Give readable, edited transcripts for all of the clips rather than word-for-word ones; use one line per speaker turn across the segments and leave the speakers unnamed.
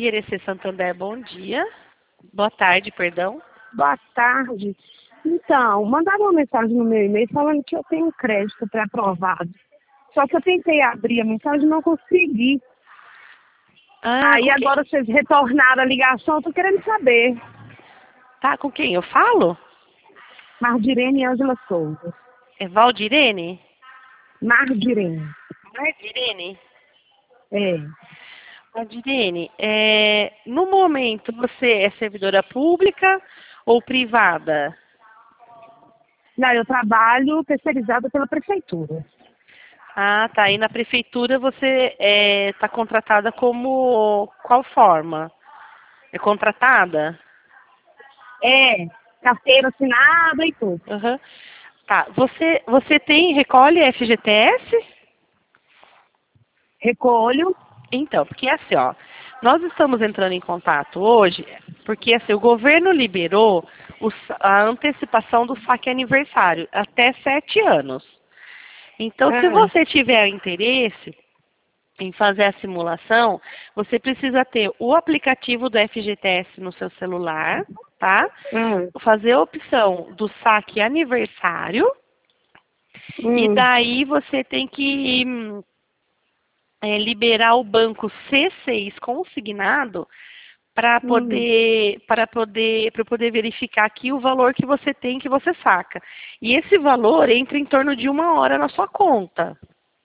IRC Santander, bom dia. Boa tarde, perdão.
Boa tarde. Então, mandaram uma mensagem no meu e-mail falando que eu tenho crédito pré-aprovado. Só que eu tentei abrir a mensagem e não consegui. Aí agora vocês retornaram a ligação, eu tô querendo saber.
Tá, com quem eu falo?
Mardirene Ângela Souza.
É Valdirene?
Mardirene.
Mardirene?
É.
Valdirene, no momento você é servidora pública ou privada?
Não, eu trabalho terceirizada pela prefeitura.
Ah, tá. E na prefeitura você está contratada como qual forma? É contratada?
É, carteira assinada e tudo.
Uhum. Tá. Você recolhe FGTS?
Recolho.
Então, porque assim, ó, nós estamos entrando em contato hoje, porque assim, o governo liberou a antecipação do saque aniversário até 7 anos. Então, se você tiver interesse em fazer a simulação, você precisa ter o aplicativo do FGTS no seu celular, tá? Fazer a opção do saque aniversário. E daí você tem que liberar o banco C6 consignado para poder verificar aqui o valor que você tem, que você saca. E esse valor entra em torno de 1 hora na sua conta.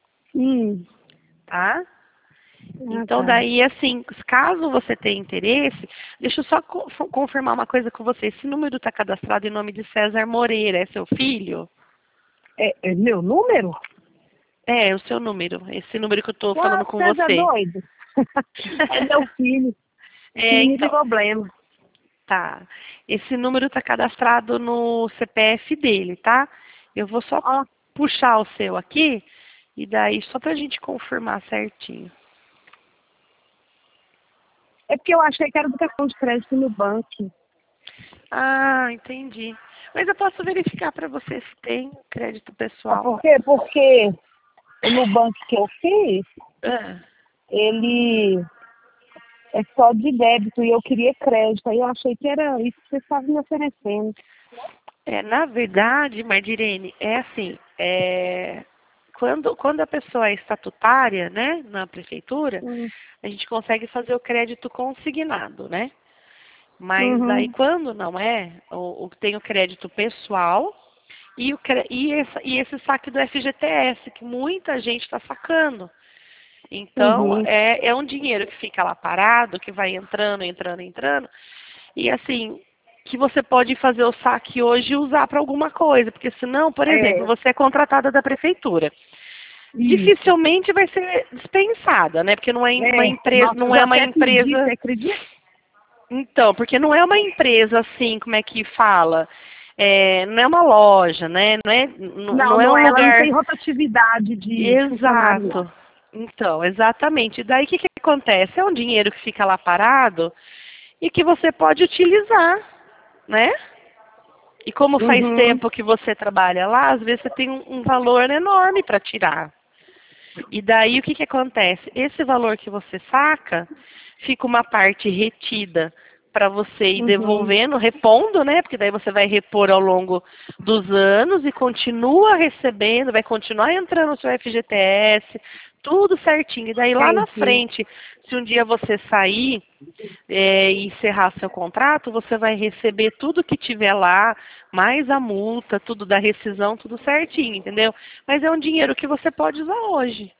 Tá? Então, daí, assim, caso você tenha interesse, deixa eu só confirmar uma coisa com você. Esse número está cadastrado em nome de César Moreira, é seu filho?
É meu número?
É, o seu número. Esse número que eu estou falando com você.
Você é doido? É meu filho. Não tem problema.
Tá. Esse número está cadastrado no CPF dele, tá? Eu vou só puxar o seu aqui, e daí só para a gente confirmar certinho.
É porque eu achei que era do cartão de crédito no banco.
Ah, entendi. Mas eu posso verificar para você se tem crédito pessoal.
Por quê? Porque no banco que eu fiz, ele é só de débito e eu queria crédito. Aí eu achei que era isso que você estava me oferecendo.
Na verdade, Mardirene, é assim, quando a pessoa é estatutária, né, na prefeitura, a gente consegue fazer o crédito consignado, né? Mas daí quando não é, tem o crédito pessoal e esse saque do FGTS, que muita gente está sacando. Então, é um dinheiro que fica lá parado, que vai entrando, e assim, que você pode fazer o saque hoje e usar para alguma coisa, porque senão, por exemplo, você é contratada da prefeitura. Dificilmente vai ser dispensada, né? Porque não é uma empresa, não é uma empresa.
Você acredita?
Então, porque não é uma empresa assim, como é que fala? Não é uma loja, né? Não é um lugar.
Ela não tem rotatividade de funcionário.
Exato. Então, exatamente. Daí o que acontece? É um dinheiro que fica lá parado e que você pode utilizar, né? E como faz tempo que você trabalha lá, às vezes você tem um valor enorme para tirar. E daí o que acontece? Esse valor que você saca, fica uma parte retida para você ir devolvendo, repondo, né? Porque daí você vai repor ao longo dos anos e continua recebendo, vai continuar entrando no seu FGTS, tudo certinho. E daí lá na frente, se um dia você sair e encerrar seu contrato, você vai receber tudo que tiver lá, mais a multa, tudo da rescisão, tudo certinho, entendeu? Mas é um dinheiro que você pode usar hoje.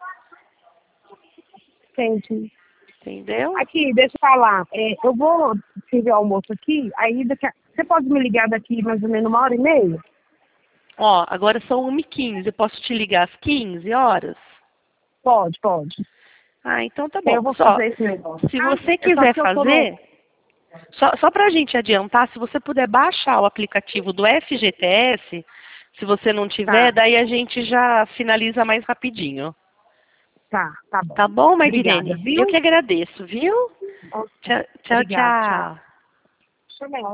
Entendi.
Entendeu?
Aqui, deixa eu falar. Eu vou servir o almoço aqui, aí você pode me ligar daqui mais ou menos 1h30?
Ó, agora são 1h15. Eu posso te ligar às 15 horas?
Pode.
Ah, então tá bom.
Eu vou fazer esse negócio.
Se você quiser fazer, só para a gente adiantar, se você puder baixar o aplicativo do FGTS, se você não tiver, daí a gente já finaliza mais rapidinho.
Tá bom.
Tá bom, Mardirene?
Obrigada, viu?
Eu que agradeço, viu? Tchau.
Obrigada, tchau.